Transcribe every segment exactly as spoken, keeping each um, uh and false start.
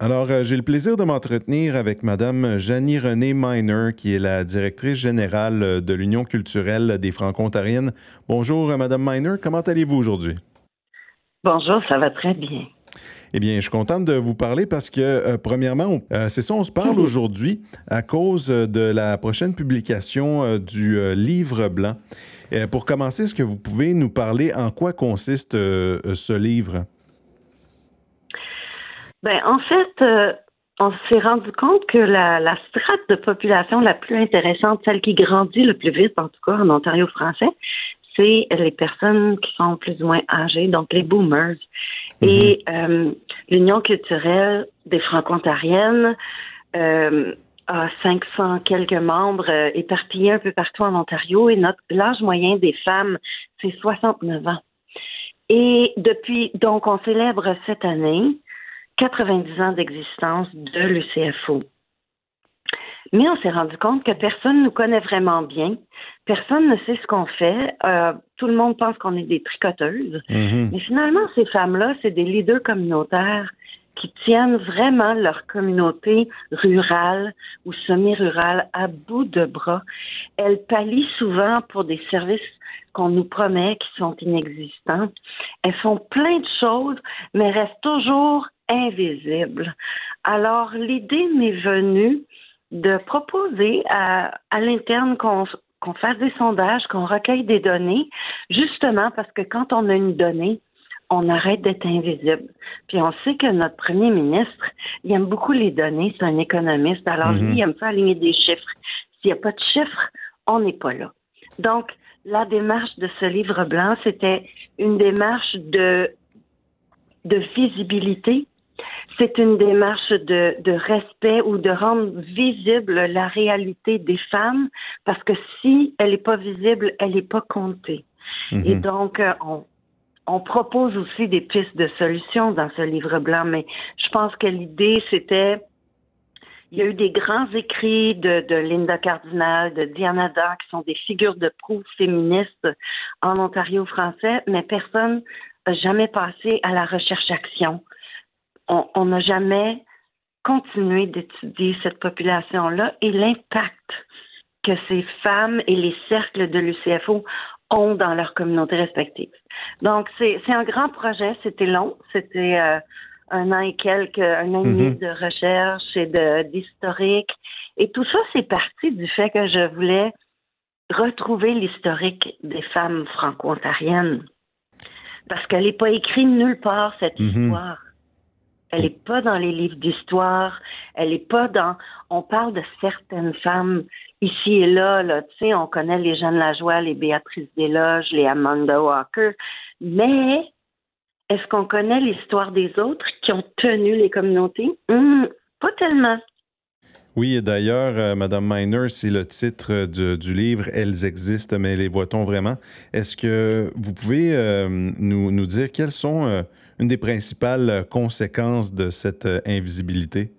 Alors, euh, j'ai le plaisir de m'entretenir avec Madame Janie-Renée Miner, qui est la directrice générale euh, de l'Union culturelle des Franco-Ontariennes. Bonjour, euh, Madame Miner, comment allez-vous aujourd'hui? Bonjour, ça va très bien. Eh bien, je suis contente de vous parler parce que, euh, premièrement, on- euh, c'est ça, on se parle aujourd'hui à cause euh, de la prochaine publication euh, du euh, livre blanc. Euh, pour commencer, est-ce que vous pouvez nous parler en quoi consiste euh, euh, ce livre? Ben, en fait, euh, on s'est rendu compte que la, la strate de population la plus intéressante, celle qui grandit le plus vite, en tout cas en Ontario français, c'est les personnes qui sont plus ou moins âgées, donc les boomers. Mhm. Et euh, l'Union culturelle des Franco-Ontariennes euh, a cinq cents quelques membres euh, éparpillés un peu partout en Ontario et notre l'âge moyen des femmes, c'est soixante-neuf ans. Et depuis, donc, on célèbre cette année quatre-vingt-dix ans d'existence de l'U C F O. Mais on s'est rendu compte que personne ne nous connaît vraiment bien. Personne ne sait ce qu'on fait. Euh, tout le monde pense qu'on est des tricoteuses. Mhm. Mais finalement, ces femmes-là, c'est des leaders communautaires qui tiennent vraiment leur communauté rurale ou semi-rurale à bout de bras. Elles pallient souvent pour des services qu'on nous promet qui sont inexistants. Elles font plein de choses, mais restent toujours invisibles. Alors, l'idée m'est venue de proposer à, à l'interne qu'on, qu'on fasse des sondages, qu'on recueille des données, justement parce que quand on a une donnée, on arrête d'être invisible. Puis on sait que notre premier ministre, il aime beaucoup les données, c'est un économiste, alors lui, il Mhm. aime pas aligner des chiffres. S'il n'y a pas de chiffres, on n'est pas là. Donc, la démarche de ce livre blanc, c'était une démarche de, de visibilité. C'est une démarche de, de respect ou de rendre visible la réalité des femmes, parce que si elle n'est pas visible, elle n'est pas comptée. Et Mhm. donc, euh, on, on propose aussi des pistes de solutions dans ce livre blanc, mais je pense que l'idée, c'était, il y a eu des grands écrits de, de Linda Cardinal, de Diana Dare, qui sont des figures de proue féministes en Ontario français, mais personne n'a jamais passé à la recherche-action. On on n'a jamais continué d'étudier cette population-là et l'impact que ces femmes et les cercles de l'U C F O ont dans leurs communautés respectives. Donc, c'est, c'est un grand projet. C'était long. C'était euh, un an et quelques, un an et demi Mhm. de recherche et de, d'historique. Et tout ça, c'est parti du fait que je voulais retrouver l'historique des femmes franco-ontariennes. Parce qu'elle n'est pas écrite nulle part, cette Mhm. histoire. Elle n'est pas dans les livres d'histoire. Elle n'est pas dans... On parle de certaines femmes ici et là. Là. Tu sais, on connaît les Jeanne Lajoie, les Béatrice Desloges, les Amanda Walker. Mais est-ce qu'on connaît l'histoire des autres qui ont tenu les communautés? Hum, pas tellement. Oui, et d'ailleurs, euh, Madame Miner, c'est le titre euh, du, du livre Elles existent, mais les voit-on vraiment? Est-ce que vous pouvez euh, nous, nous dire quelles sont euh, une des principales euh, conséquences de cette euh, invisibilité?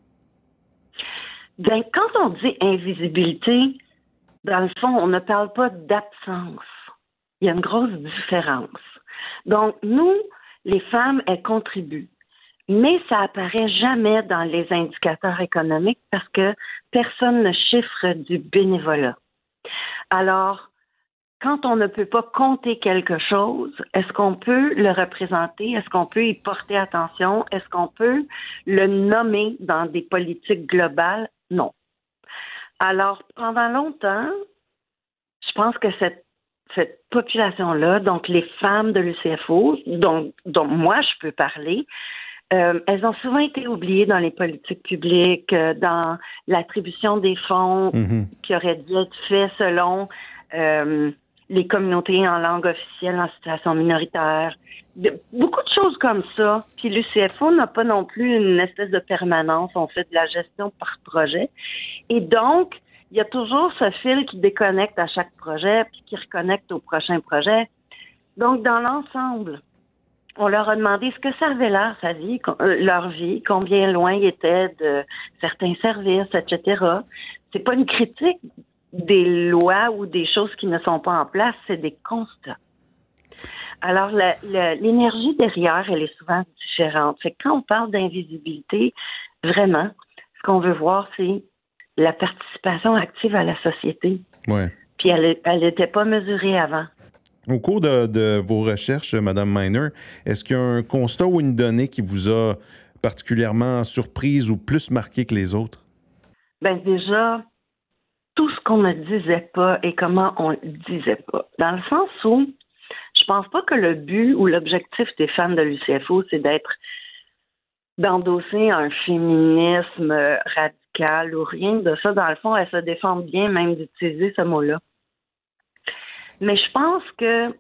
Ben, quand on dit invisibilité, dans le fond, on ne parle pas d'absence. Il y a une grosse différence. Donc, nous, les femmes, elles contribuent. Mais ça apparaît jamais dans les indicateurs économiques parce que personne ne chiffre du bénévolat. Alors, quand on ne peut pas compter quelque chose, est-ce qu'on peut le représenter? Est-ce qu'on peut y porter attention? Est-ce qu'on peut le nommer dans des politiques globales? Non. Alors, pendant longtemps, je pense que cette, cette population-là, donc les femmes de l'U C F O, dont, dont moi je peux parler, euh, elles ont souvent été oubliées dans les politiques publiques, euh, dans l'attribution des fonds Mhm. qui auraient dû être faits selon euh, les communautés en langue officielle en situation minoritaire. De- beaucoup de choses comme ça. Puis l'U C F O n'a pas non plus une espèce de permanence. On fait de la gestion par projet. Et donc, il y a toujours ce fil qui déconnecte à chaque projet puis qui reconnecte au prochain projet. Donc, dans l'ensemble, on leur a demandé ce que ça avait l'air, sa vie, euh, leur vie, combien loin ils étaient de certains services, et cetera. C'est pas une critique des lois ou des choses qui ne sont pas en place, c'est des constats. Alors, la- la- l'énergie derrière, elle est souvent différente. Fait que quand on parle d'invisibilité, vraiment, ce qu'on veut voir, c'est la participation active à la société. Ouais. Puis elle n'était pas mesurée avant. Au cours de, de vos recherches, Madame Miner, est-ce qu'il y a un constat ou une donnée qui vous a particulièrement surprise ou plus marqué que les autres? Ben déjà, tout ce qu'on ne disait pas et comment on le disait pas. Dans le sens où je pense pas que le but ou l'objectif des femmes de l'U C F O, c'est d'être d'endosser un féminisme radical ou rien de ça. Dans le fond, elles se défendent bien même d'utiliser ce mot-là. Mais je pense que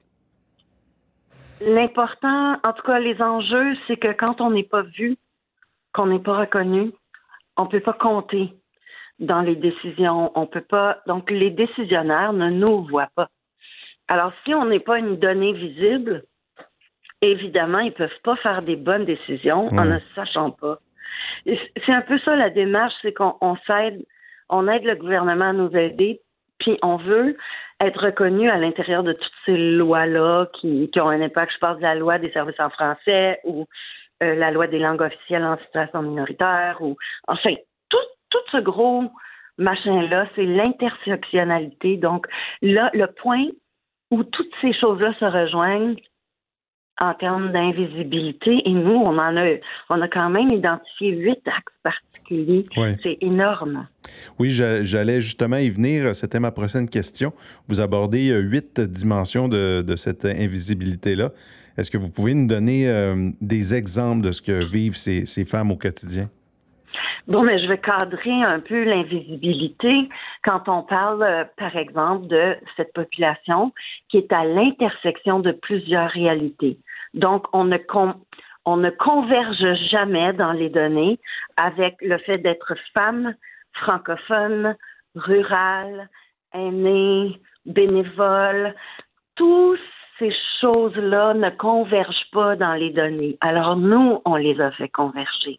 l'important, en tout cas les enjeux, c'est que quand on n'est pas vu, qu'on n'est pas reconnu, on ne peut pas compter dans les décisions. On peut pas. Donc, les décisionnaires ne nous voient pas. Alors, si on n'est pas une donnée visible, évidemment, ils ne peuvent pas faire des bonnes décisions mmh. en ne sachant pas. Et c'est un peu ça la démarche, c'est qu'on on s'aide, on aide le gouvernement à nous aider, puis on veut être reconnu à l'intérieur de toutes ces lois-là qui, qui ont un impact. Je parle de la loi des services en français ou euh, la loi des langues officielles en situation minoritaire ou enfin, tout, tout ce gros machin-là, c'est l'intersectionnalité. Donc, là, le point où toutes ces choses-là se rejoignent en termes d'invisibilité, et nous, on en a, on a quand même identifié huit axes particuliers. Oui. C'est énorme. Oui, j'allais justement y venir. C'était ma prochaine question. Vous abordez huit dimensions de, de cette invisibilité-là. Est-ce que vous pouvez nous donner euh, des exemples de ce que vivent ces, ces femmes au quotidien? Bon, mais je vais cadrer un peu l'invisibilité quand on parle, euh, par exemple, de cette population qui est à l'intersection de plusieurs réalités. Donc, on ne, con, on ne converge jamais dans les données avec le fait d'être femme, francophone, rurale, aînée, bénévole. Toutes ces choses-là ne convergent pas dans les données. Alors, nous, on les a fait converger.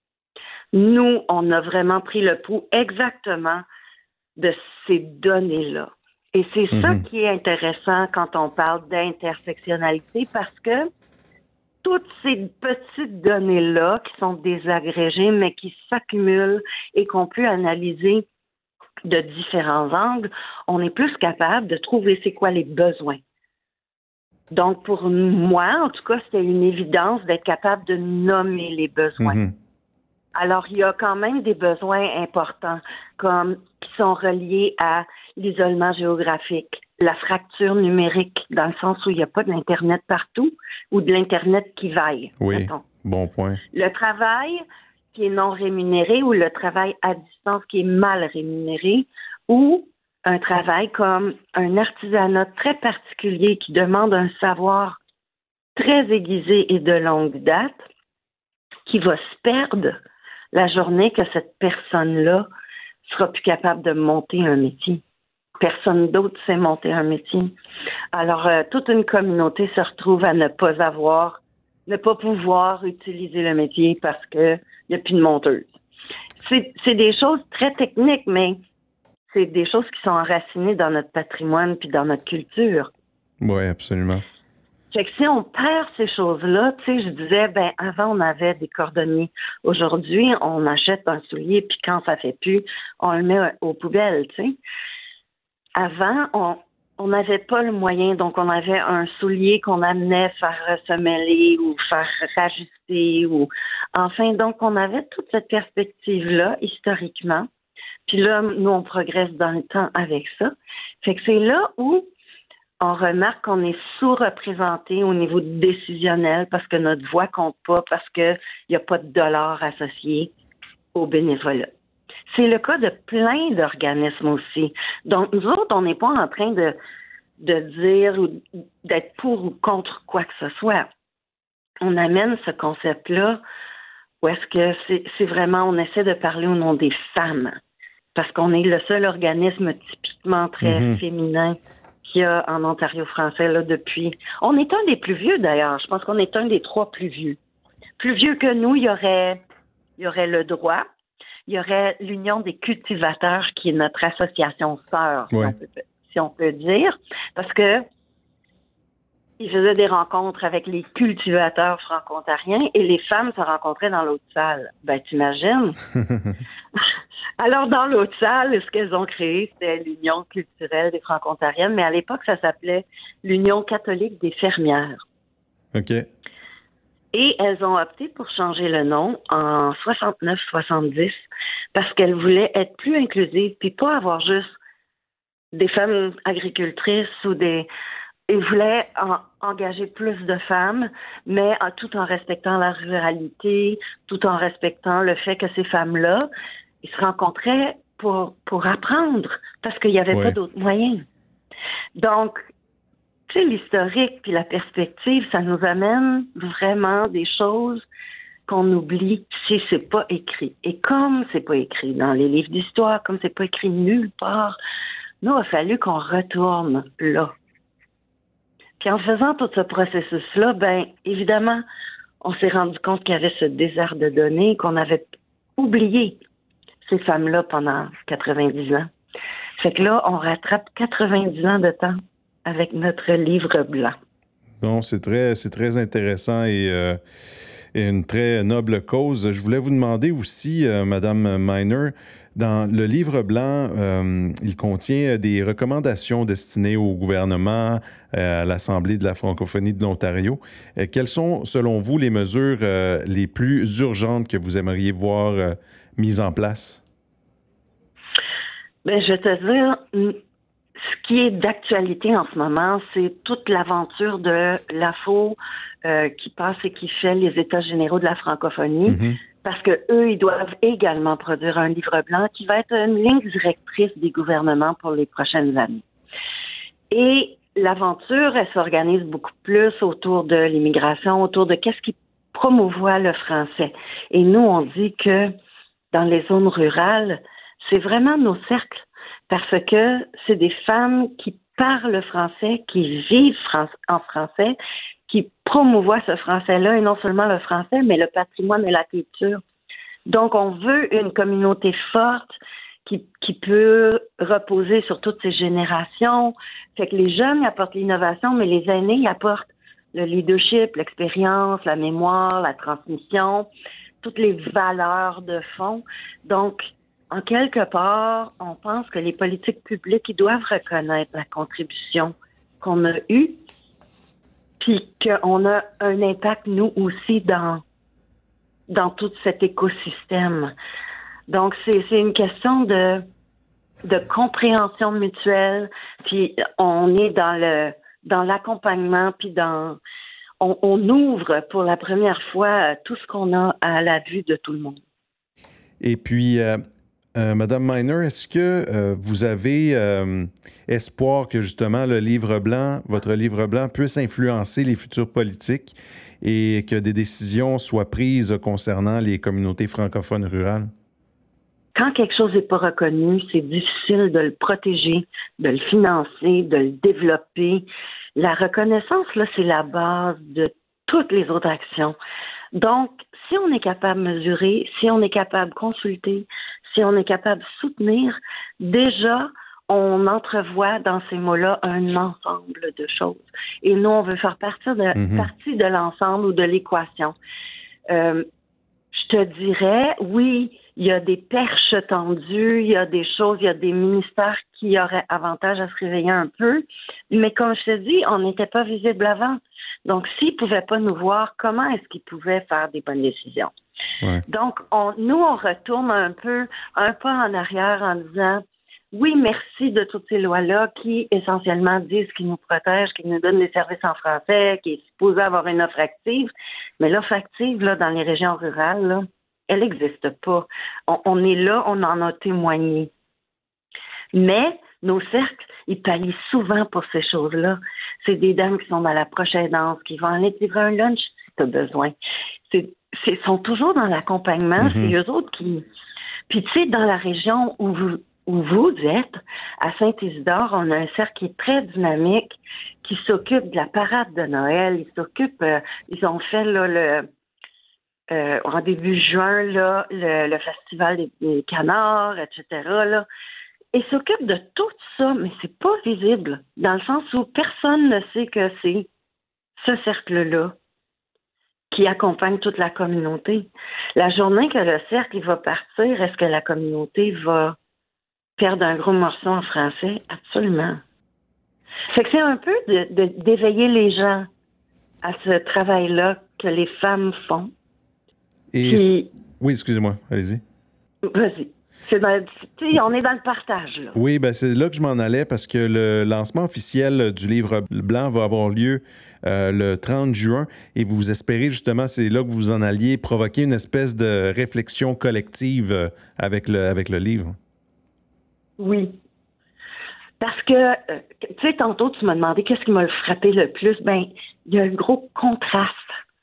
Nous, on a vraiment pris le pouls exactement de ces données-là. Et c'est mm-hmm. ça qui est intéressant quand on parle d'intersectionnalité, parce que toutes ces petites données-là qui sont désagrégées, mais qui s'accumulent et qu'on peut analyser de différents angles, on est plus capable de trouver c'est quoi les besoins. Donc, pour moi, en tout cas, c'était une évidence d'être capable de nommer les besoins. Mm-hmm. Alors, il y a quand même des besoins importants, comme qui sont reliés à l'isolement géographique, la fracture numérique, dans le sens où il n'y a pas de l'Internet partout, ou de l'Internet qui vaille. Oui, mettons. Bon point. Le travail qui est non rémunéré, ou le travail à distance qui est mal rémunéré, ou un travail comme un artisanat très particulier qui demande un savoir très aiguisé et de longue date, qui va se perdre la journée que cette personne-là sera plus capable de monter un métier. Personne d'autre sait monter un métier. Alors, euh, toute une communauté se retrouve à ne pas avoir, ne pas pouvoir utiliser le métier parce qu'il n'y a plus de monteuse. C'est, c'est des choses très techniques, mais c'est des choses qui sont enracinées dans notre patrimoine puis dans notre culture. Oui, absolument. Fait que si on perd ces choses-là, tu sais, je disais, ben avant, on avait des cordonniers. Aujourd'hui, on achète un soulier, puis quand ça fait plus, on le met aux poubelles, tu sais. Avant, on on n'avait pas le moyen, donc on avait un soulier qu'on amenait faire semeler ou faire rajuster, ou enfin, donc on avait toute cette perspective-là, historiquement. Puis là, nous, on progresse dans le temps avec ça. Fait que c'est là où on remarque qu'on est sous-représenté au niveau décisionnel parce que notre voix compte pas, parce qu'il n'y a pas de dollars associés au bénévolat. C'est le cas de plein d'organismes aussi. Donc, nous autres, on n'est pas en train de, de dire ou d'être pour ou contre quoi que ce soit. On amène ce concept-là où est-ce que c'est, c'est vraiment, on essaie de parler au nom des femmes parce qu'on est le seul organisme typiquement très mm-hmm. féminin qu'il y a en Ontario français là, depuis... On est un des plus vieux, d'ailleurs. Je pense qu'on est un des trois plus vieux. Plus vieux que nous, il y aurait, il y aurait le droit, il y aurait l'Union des cultivateurs, qui est notre association sœur, ouais. si, on peut, si on peut dire. Parce que il faisait des rencontres avec les cultivateurs franco-ontariens et les femmes se rencontraient dans l'autre salle. Ben, t'imagines? Alors, dans l'autre salle, ce qu'elles ont créé, c'était l'Union culturelle des franco-ontariennes, mais à l'époque, ça s'appelait l'Union catholique des fermières. OK. Et elles ont opté pour changer le nom en soixante-neuf soixante-dix parce qu'elles voulaient être plus inclusives puis pas avoir juste des femmes agricultrices ou des... Ils voulaient en, engager plus de femmes, mais en, tout en respectant la ruralité, tout en respectant le fait que ces femmes-là, ils se rencontraient pour, pour apprendre, parce qu'il n'y avait ouais. pas d'autres moyens. Donc, tu sais, l'historique puis la perspective, ça nous amène vraiment des choses qu'on oublie si c'est pas écrit. Et comme c'est pas écrit dans les livres d'histoire, comme c'est pas écrit nulle part, nous, il a fallu qu'on retourne là. Puis en faisant tout ce processus-là, ben évidemment, on s'est rendu compte qu'il y avait ce désert de données, qu'on avait oublié ces femmes-là pendant quatre-vingt-dix ans. Fait que là, on rattrape quatre-vingt-dix ans de temps avec notre livre blanc. Non, c'est très, c'est très intéressant et, euh, et une très noble cause. Je voulais vous demander aussi, euh, Madame Miner, dans le livre blanc, euh, il contient des recommandations destinées au gouvernement, euh, à l'Assemblée de la francophonie de l'Ontario. Euh, quelles sont, selon vous, les mesures euh, les plus urgentes que vous aimeriez voir euh, mises en place? Bien, je vais te dire, ce qui est d'actualité en ce moment, c'est toute l'aventure de l'A F O euh, qui passe et qui fait les États généraux de la francophonie. Mm-hmm. Parce que eux, ils doivent également produire un livre blanc qui va être une ligne directrice des gouvernements pour les prochaines années. Et l'aventure, elle s'organise beaucoup plus autour de l'immigration, autour de qu'est-ce qui promouvoit le français. Et nous, on dit que dans les zones rurales, c'est vraiment nos cercles, parce que c'est des femmes qui parlent français, qui vivent en français, qui promouvoient ce français-là, et non seulement le français, mais le patrimoine et la culture. Donc, on veut une communauté forte qui, qui peut reposer sur toutes ces générations. Fait que les jeunes apportent l'innovation, mais les aînés apportent le leadership, l'expérience, la mémoire, la transmission, toutes les valeurs de fond. Donc, en quelque part, on pense que les politiques publiques, ils doivent reconnaître la contribution qu'on a eue, puis qu'on a un impact, nous aussi, dans, dans tout cet écosystème. Donc, c'est, c'est une question de, de compréhension mutuelle, puis on est dans le dans l'accompagnement, puis dans on, on ouvre pour la première fois tout ce qu'on a à la vue de tout le monde. Et puis, euh, euh, Madame Miner, est-ce que euh, vous avez euh, espoir que justement le livre blanc, votre livre blanc, puisse influencer les futures politiques et que des décisions soient prises concernant les communautés francophones rurales? Quand quelque chose n'est pas reconnu, c'est difficile de le protéger, de le financer, de le développer. La reconnaissance, là, c'est la base de toutes les autres actions. Donc, si on est capable de mesurer, si on est capable de consulter, si on est capable de soutenir, déjà, on entrevoit dans ces mots-là un ensemble de choses. Et nous, on veut faire partie de, mm-hmm. partie de l'ensemble ou de l'équation. Euh, je te dirais, oui, il y a des perches tendues, il y a des choses, il y a des ministères qui auraient avantage à se réveiller un peu, mais comme je te dis, on n'était pas visible avant. Donc, s'ils ne pouvaient pas nous voir, comment est-ce qu'ils pouvaient faire des bonnes décisions? Ouais. Donc, on, nous, on retourne un peu, un pas en arrière en disant, oui, merci de toutes ces lois-là qui, essentiellement, disent qu'ils nous protègent, qu'ils nous donnent des services en français, qui est supposé avoir une offre active, mais l'offre active, là, dans les régions rurales, là, elle n'existe pas. On, on est là, on en a témoigné. Mais nos cercles, ils pallient souvent pour ces choses-là. C'est des dames qui sont dans la prochaine danse, qui vont aller te livrer un lunch si tu as besoin. C'est, c'est, sont toujours dans l'accompagnement. Mm-hmm. C'est eux autres qui... Puis tu sais, dans la région où vous, où vous êtes, à Saint-Isidore, on a un cercle qui est très dynamique, qui s'occupe de la parade de Noël. Ils s'occupent... Euh, ils ont fait là, le... Euh, en début juin, là, le, le festival des, des canards, et cetera, là. Ils s'occupent de tout ça, mais c'est pas visible, dans le sens où personne ne sait que c'est. ce cercle-là qui accompagne toute la communauté. La journée que le cercle il va partir, est-ce que la communauté va perdre un gros morceau en français? Absolument. Fait que c'est un peu de, de, d'éveiller les gens à ce travail-là que les femmes font. Et Puis, oui, excusez-moi, allez-y. Vas-y. C'est dans, on est dans le partage, là. Oui, ben c'est là que je m'en allais parce que le lancement officiel du livre blanc va avoir lieu euh, le trente juin et vous espérez justement, c'est là que vous en alliez provoquer une espèce de réflexion collective euh, avec le, avec le livre. Oui. Parce que, euh, tu sais, tantôt, tu m'as demandé qu'est-ce qui m'a frappé le plus. Ben, il y a un gros contraste.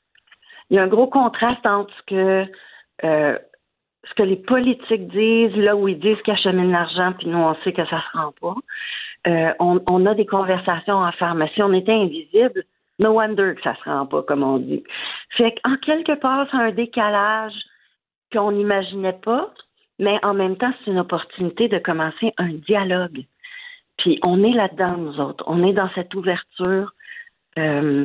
Il y a un gros contraste entre ce que, euh, ce que les politiques disent, là où ils disent qu'ils acheminent l'argent, puis nous, on sait que ça se rend pas. Euh, on, on a des conversations en pharmacie. On était invisibles. No wonder que ça se rend pas, comme on dit. Fait qu'en quelque part, c'est un décalage qu'on n'imaginait pas, mais en même temps, c'est une opportunité de commencer un dialogue. Puis on est là-dedans, nous autres. On est dans cette ouverture. Euh,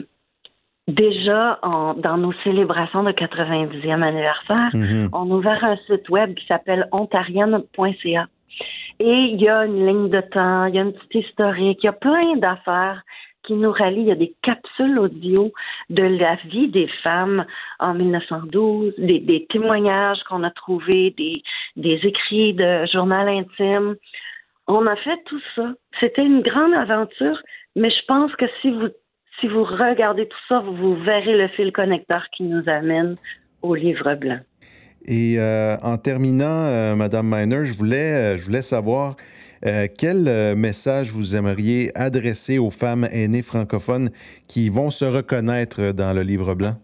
déjà, en, dans nos célébrations de quatre-vingt-dixième anniversaire, mm-hmm. on a ouvert un site web qui s'appelle ontarienne point c a. Et il y a une ligne de temps, il y a une petite historique, il y a plein d'affaires qui nous rallient. Il y a des capsules audio de la vie des femmes en mille neuf cent douze, des, des témoignages qu'on a trouvés, des, des écrits de journal intime. On a fait tout ça. C'était une grande aventure, mais je pense que si vous si vous regardez tout ça, vous verrez le fil connecteur qui nous amène au livre blanc. Et euh, en terminant, euh, Madame Miner, je voulais, euh, je voulais savoir euh, quel euh, message vous aimeriez adresser aux femmes aînées francophones qui vont se reconnaître dans le livre blanc?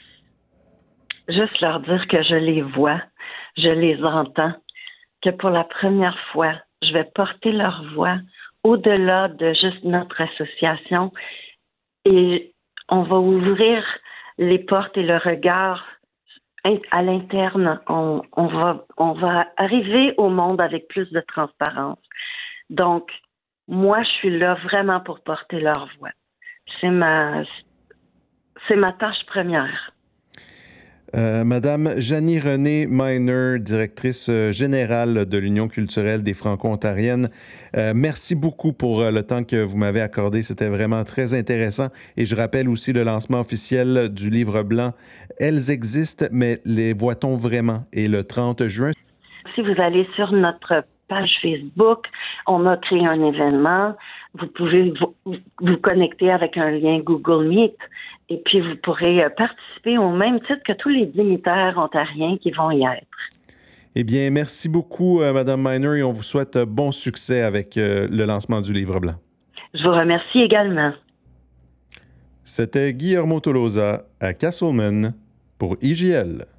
Juste leur dire que je les vois, je les entends, que pour la première fois, je vais porter leur voix au-delà de juste notre association et on va ouvrir les portes et le regard à l'interne. On, on va, on va arriver au monde avec plus de transparence. Donc, moi, je suis là vraiment pour porter leur voix. C'est ma, c'est ma tâche première. Euh, Madame Janie-Renée Miner, directrice générale de l'Union culturelle des Franco-Ontariennes, euh, merci beaucoup pour le temps que vous m'avez accordé. C'était vraiment très intéressant. Et je rappelle aussi le lancement officiel du livre blanc « Elles existent, mais les voit-on vraiment ?» et le trente juin. Si vous allez sur notre page Facebook, on a créé un événement. Vous pouvez vous, vous connecter avec un lien Google Meet. Et puis, vous pourrez participer au même titre que tous les dignitaires ontariens qui vont y être. Eh bien, merci beaucoup, euh, Mme Miner, et on vous souhaite bon succès avec euh, le lancement du livre blanc. Je vous remercie également. C'était Guillermo Tolosa à Castleman pour I J L.